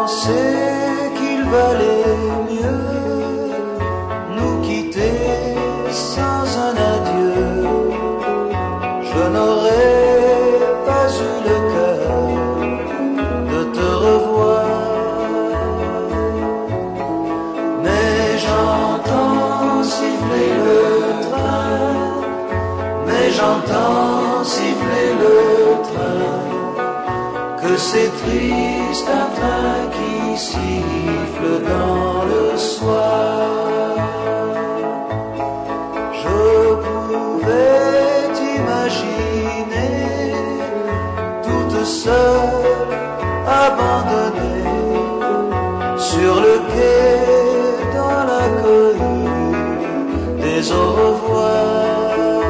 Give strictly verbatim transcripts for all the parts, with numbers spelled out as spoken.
pensé qu'il valait mieux nous quitter sans un adieu. Je n'aurais pas eu le cœur de te revoir, mais j'entends siffler le train, mais j'entends siffler le train, que c'est triste un train qui siffle dans le soir. Je pouvais t'imaginer toute seule, abandonnée, sur le quai dans la cohue des au revoir.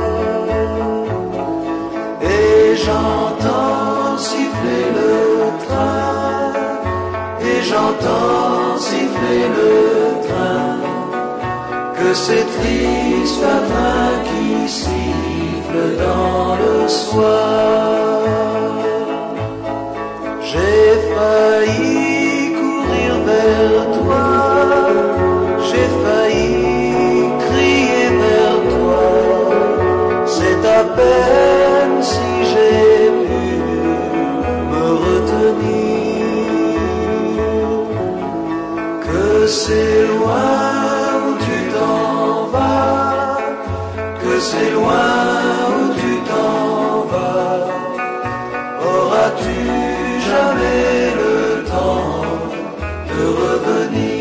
Et j'entends siffler le train, et j'entends siffler le train, que c'est triste un train qui siffle dans le soir. J'ai failli courir vers toi, j'ai failli crier vers toi, c'est à peine si j'ai pu me retenir, que c'est loin où tu t'en vas, que c'est loin où tu t'en vas. Auras-tu jamais le temps de revenir?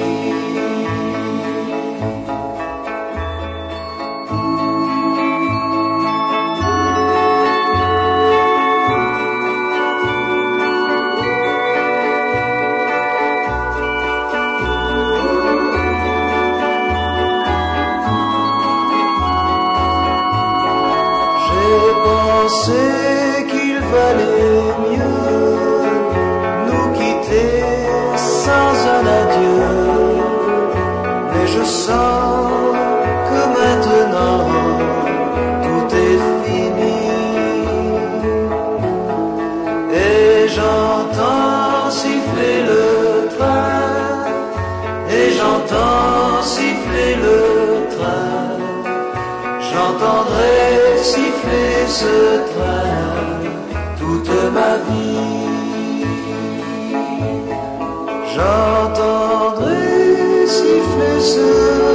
J'ai pensé qu'il valait mieux nous quitter sans un adieu, mais je sens que maintenant tout est fini, et j'entends siffler le train, et j'entends siffler le train, j'entendrai siffler ce train toute ma vie. J'entendrai siffler ce